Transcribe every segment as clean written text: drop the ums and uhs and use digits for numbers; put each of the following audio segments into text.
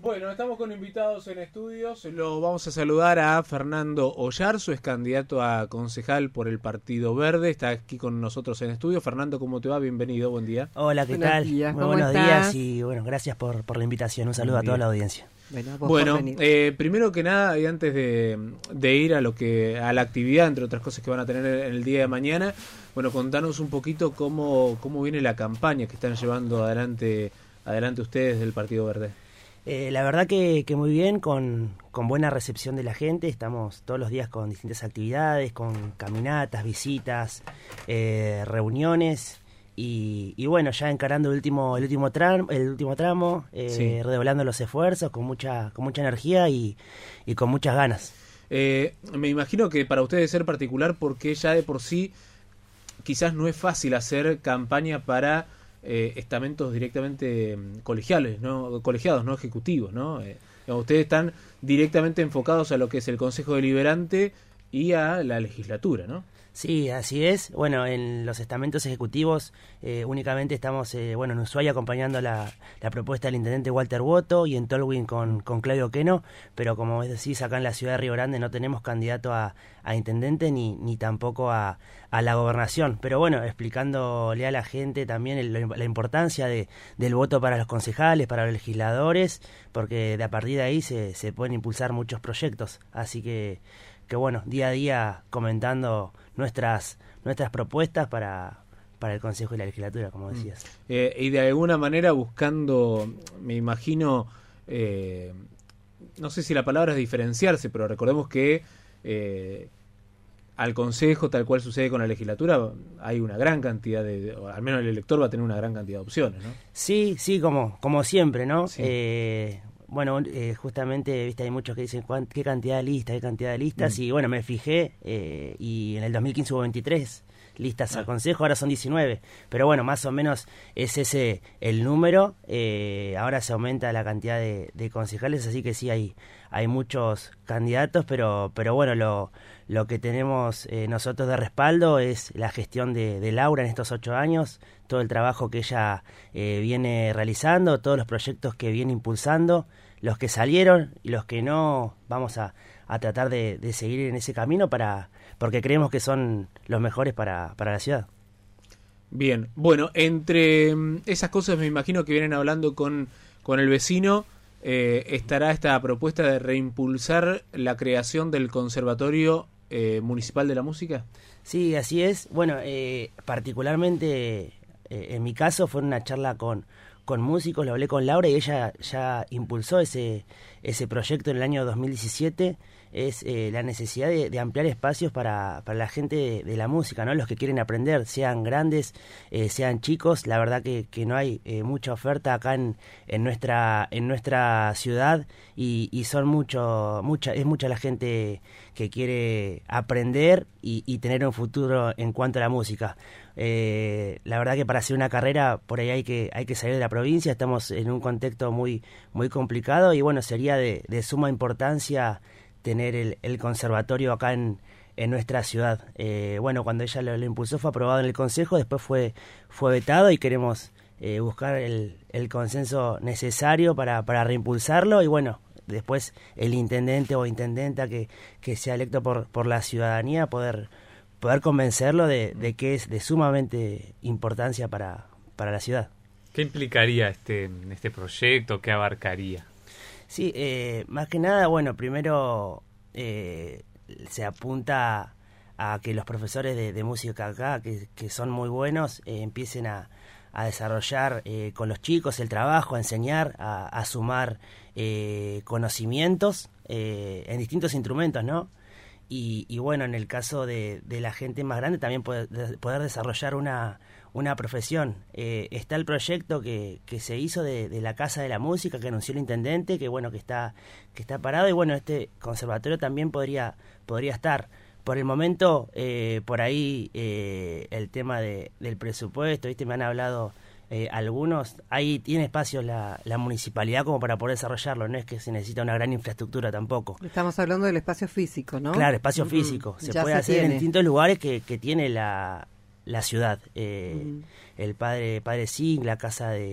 Bueno, estamos con invitados en estudios. Lo vamos a saludar a Fernando Oyarzo, es candidato a concejal por el Partido Verde. Está aquí con nosotros en estudio. Fernando, ¿cómo te va? Bienvenido, buen día. Hola, ¿qué tal? Muy buenos días y bueno, gracias por la invitación. Un saludo a toda la audiencia. Bueno, primero que nada, y antes de ir a la actividad, entre otras cosas que van a tener el día de mañana, bueno, contanos un poquito cómo viene la campaña que están llevando adelante ustedes del Partido Verde. La verdad que muy bien, con buena recepción de la gente. Estamos todos los días con distintas actividades, con caminatas, visitas, reuniones y bueno, ya encarando el último tramo, sí, redoblando los esfuerzos con mucha energía y con muchas ganas. Me imagino que para ustedes ser particular porque ya de por sí quizás no es fácil hacer campaña para estamentos directamente colegiados, no ejecutivos, ¿no? Ustedes están directamente enfocados a lo que es el Consejo Deliberante y a la legislatura, ¿no? Sí, así es. Bueno, en los estamentos ejecutivos únicamente estamos en Ushuaia acompañando la propuesta del intendente Walter Boto y en Tolwyn con Claudio Queno, pero como vos decís, acá en la ciudad de Río Grande no tenemos candidato a intendente ni tampoco a la gobernación. Pero bueno, explicándole a la gente también la importancia del voto para los concejales, para los legisladores, porque a partir de ahí se pueden impulsar muchos proyectos. Así que bueno, día a día comentando nuestras propuestas para el Consejo y la Legislatura, como decías. Y de alguna manera buscando, me imagino, no sé si la palabra es diferenciarse, pero recordemos que al Consejo, tal cual sucede con la Legislatura, hay una gran cantidad o al menos el elector va a tener una gran cantidad de opciones, ¿no? Sí, como siempre, ¿no? Sí. Bueno, justamente, viste, hay muchos que dicen qué cantidad de listas, y bueno, me fijé, y en el 2015 hubo 23 listas al Consejo, ahora son 19, pero bueno, más o menos es ese el número. Ahora se aumenta la cantidad de concejales, así que sí hay muchos candidatos, pero bueno, lo que tenemos nosotros de respaldo es la gestión de Laura en estos 8 años, todo el trabajo que ella viene realizando, todos los proyectos que viene impulsando, los que salieron y los que no, vamos a tratar de seguir en ese camino porque creemos que son los mejores para la ciudad. Bien, bueno, entre esas cosas me imagino que vienen hablando con el vecino, estará esta propuesta de reimpulsar la creación del Conservatorio Municipal de la Música. Sí, así es. Bueno, particularmente en mi caso fue una charla con músicos, lo hablé con Laura y ella ya impulsó ese proyecto en el año 2017. Es la necesidad de ampliar espacios para la gente de la música, ¿no? Los que quieren aprender, sean grandes, sean chicos. La verdad que no hay mucha oferta acá en nuestra ciudad y son es mucha la gente que quiere aprender y tener un futuro en cuanto a la música. La verdad que para hacer una carrera por ahí hay que salir de la provincia. Estamos en un contexto muy complicado y bueno, sería de suma importancia tener el conservatorio acá en nuestra ciudad. Bueno, cuando ella lo impulsó fue aprobado en el Consejo, después fue vetado y queremos buscar el consenso necesario para reimpulsarlo y bueno, después el intendente o intendenta que sea electo por la ciudadanía poder convencerlo de que es de sumamente importancia para la ciudad. ¿Qué implicaría este proyecto? ¿Qué abarcaría? Sí, más que nada, bueno, primero se apunta a que los profesores de música acá, que son muy buenos, empiecen a desarrollar con los chicos el trabajo, a enseñar, a sumar conocimientos en distintos instrumentos, ¿no? Y bueno, en el caso de la gente más grande también poder desarrollar una profesión. Está el proyecto que se hizo de la Casa de la Música que anunció el intendente, que bueno, que está parado y bueno, este conservatorio también podría estar. Por el momento, por ahí el tema del presupuesto, ¿viste? Me han hablado algunos, ahí tiene espacios la municipalidad como para poder desarrollarlo, no es que se necesita una gran infraestructura tampoco. Estamos hablando del espacio físico, ¿no? Claro, espacio físico, se puede hacer en distintos lugares que tiene la ciudad. El padre Singh, la casa de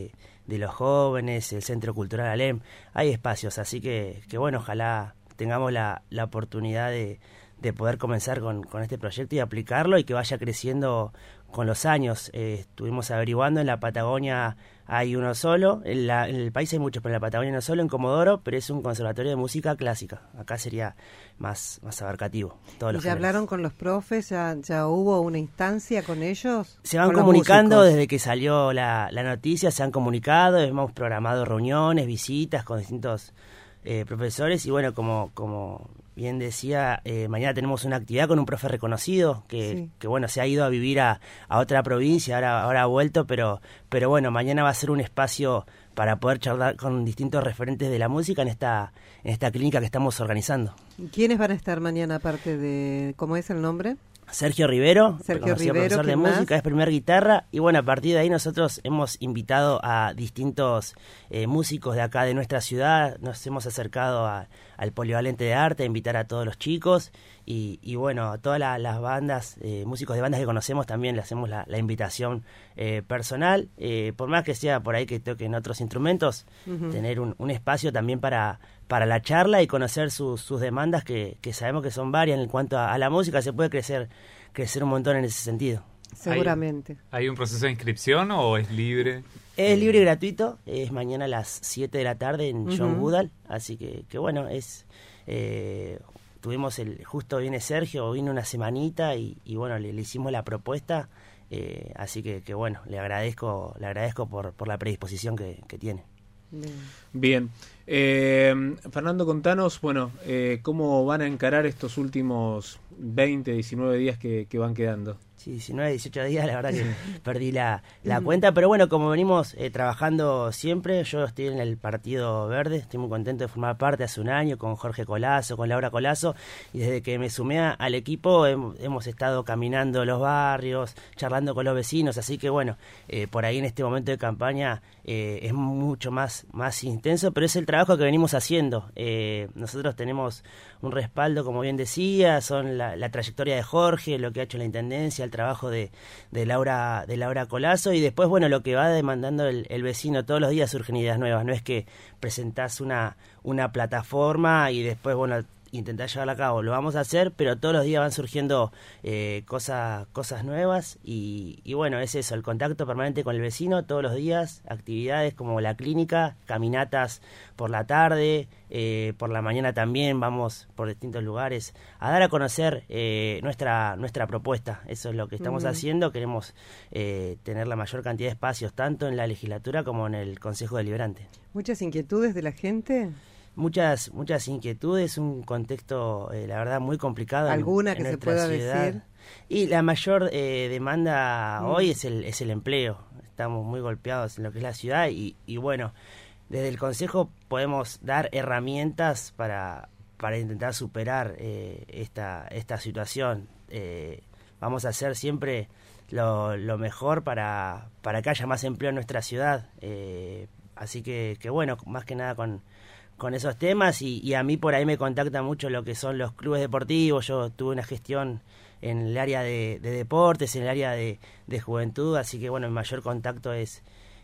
de los jóvenes, el Centro Cultural Alem, hay espacios, así que bueno, ojalá tengamos la oportunidad de poder comenzar con este proyecto y aplicarlo y que vaya creciendo con los años. Estuvimos averiguando, en la Patagonia hay uno solo, en el país hay muchos, pero en la Patagonia no solo, en Comodoro, pero es un conservatorio de música clásica. Acá sería más abarcativo. Todos los ¿Y ya hablaron con los profes? ¿Ya hubo una instancia con ellos? Se van comunicando desde que salió la noticia, se han comunicado, hemos programado reuniones, visitas con distintos profesores y bueno, como bien decía, mañana tenemos una actividad con un profe reconocido que bueno, se ha ido a vivir a otra provincia, ahora ha vuelto, pero bueno, mañana va a ser un espacio para poder charlar con distintos referentes de la música en esta clínica que estamos organizando. ¿Quiénes van a estar mañana aparte de, cómo es el nombre? Sergio Rivero, profesor de música, es primer guitarra, y bueno, a partir de ahí nosotros hemos invitado a distintos músicos de acá de nuestra ciudad, nos hemos acercado al Polivalente de Arte a invitar a todos los chicos, y bueno, a todas las bandas, músicos de bandas que conocemos también le hacemos la invitación personal, por más que sea por ahí que toquen otros instrumentos, tener un espacio también para la charla y conocer sus demandas que sabemos que son varias en cuanto a la música. Se puede crecer un montón en ese sentido. Seguramente. ¿Hay un proceso de inscripción o es libre? Es libre y gratuito, es mañana a las 7 de la tarde en John Goodall, así que bueno, tuvimos justo viene Sergio, vino una semanita y bueno, le hicimos la propuesta, así que bueno, le agradezco por la predisposición que tiene. Bien. Fernando, contanos, bueno, cómo van a encarar estos últimos 20, 19 días que van quedando. Sí, 19, 18 días, la verdad que perdí la cuenta, pero bueno, como venimos trabajando siempre, yo estoy en el Partido Verde, estoy muy contento de formar parte hace un año con Jorge Colazo, con Laura Colazo, y desde que me sumé al equipo hemos estado caminando los barrios, charlando con los vecinos, así que bueno, por ahí en este momento de campaña es mucho más intenso, pero es el trabajo que venimos haciendo. Nosotros tenemos un respaldo, como bien decía, son la trayectoria de Jorge, lo que ha hecho la Intendencia, el trabajo de Laura Colazo, y después, bueno, lo que va demandando el vecino. Todos los días surgen ideas nuevas, no es que presentás una plataforma y después, bueno, intentás llevarla a cabo. Lo vamos a hacer, pero todos los días van surgiendo cosas nuevas y bueno, es eso, el contacto permanente con el vecino todos los días, actividades como la clínica, caminatas por la tarde, por la mañana también vamos por distintos lugares a dar a conocer nuestra propuesta. Eso es lo que estamos haciendo. Queremos tener la mayor cantidad de espacios tanto en la legislatura como en el Consejo Deliberante. ¿Muchas inquietudes de la gente? Muchas inquietudes, un contexto, la verdad, muy complicado. ¿Alguna en que se pueda ciudad. Decir? Y la mayor demanda hoy es el empleo. Estamos muy golpeados en lo que es la ciudad y bueno, desde el Consejo podemos dar herramientas para intentar superar esta situación. Vamos a hacer siempre lo mejor para que haya más empleo en nuestra ciudad. Así que bueno, más que nada con esos temas y a mí por ahí me contacta mucho lo que son los clubes deportivos. Yo tuve una gestión en el área de deportes, en el área de juventud, así que bueno, el mayor contacto es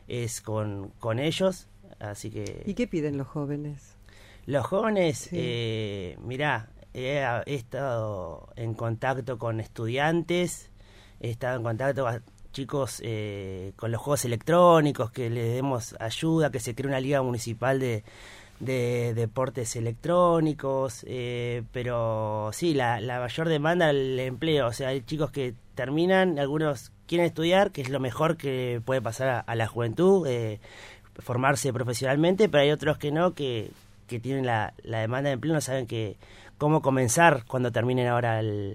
con ellos, así que... ¿Y qué piden los jóvenes? Los jóvenes, sí. Mirá, he estado en contacto con estudiantes, he estado en contacto con chicos con los juegos electrónicos, que les demos ayuda, que se cree una liga municipal de deportes electrónicos, pero sí, la mayor demanda el empleo. O sea, hay chicos que terminan, algunos quieren estudiar, que es lo mejor que puede pasar a la juventud, formarse profesionalmente, pero hay otros que no, que tienen la demanda de empleo, no saben cómo comenzar cuando terminen ahora el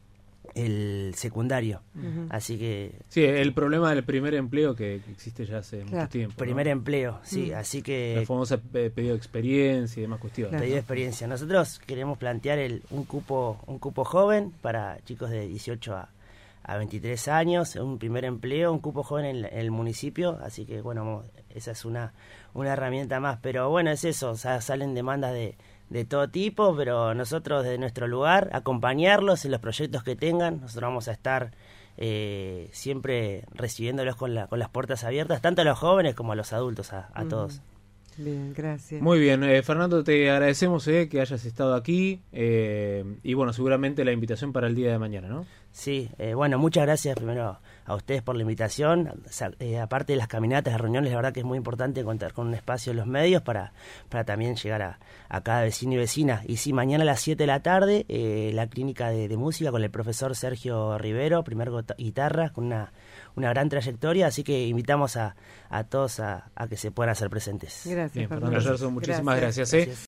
secundario. Así que sí, el problema del primer empleo que existe ya hace mucho tiempo, primer empleo, sí, así que la famosa pedido de experiencia y demás cuestiones. Pedido de experiencia. Nosotros queremos plantear un cupo joven para chicos de 18 a 23 años, un primer empleo, un cupo joven en el municipio, así que bueno, esa es una herramienta más, pero bueno, es eso, o sea, salen demandas de todo tipo, pero nosotros desde nuestro lugar acompañarlos en los proyectos que tengan. Nosotros vamos a estar siempre recibiéndolos con las puertas abiertas, tanto a los jóvenes como a los adultos, a todos. Bien, gracias. Muy bien, Fernando, te agradecemos que hayas estado aquí y bueno, seguramente la invitación para el día de mañana, ¿no? Sí, bueno, muchas gracias primero a ustedes por la invitación. Aparte de las caminatas, las reuniones, la verdad que es muy importante contar con un espacio en los medios para también llegar a cada vecino y vecina. Y sí, mañana a las 7 de la tarde, la clínica de música con el profesor Sergio Rivero, primer guitarra, con una gran trayectoria, así que invitamos a todos a que se puedan hacer presentes. Gracias, Bien, Fernando. Fernando Yerso, muchísimas gracias. Gracias.